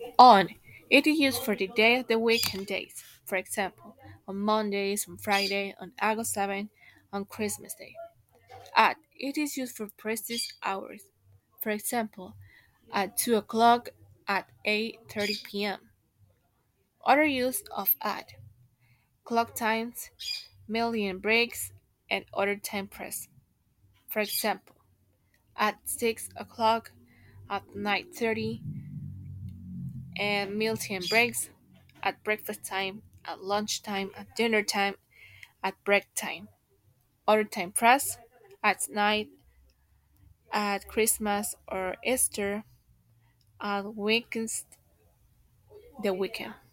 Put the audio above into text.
On. It is used for the day of the week and days. For example, on Mondays, on Friday, on August 7th, on Christmas Day. At. It is used for precise hours. For example, at 2 o'clock, at 8:30 p.m. Other use of at. Clock times, million breaks, and other time press. For example, at 6 o'clock, at 9:30, and mealtime breaks, at breakfast time, at lunchtime, at dinner time, at break time. Other time press, at night, at Christmas or Easter, at weekends, the weekend.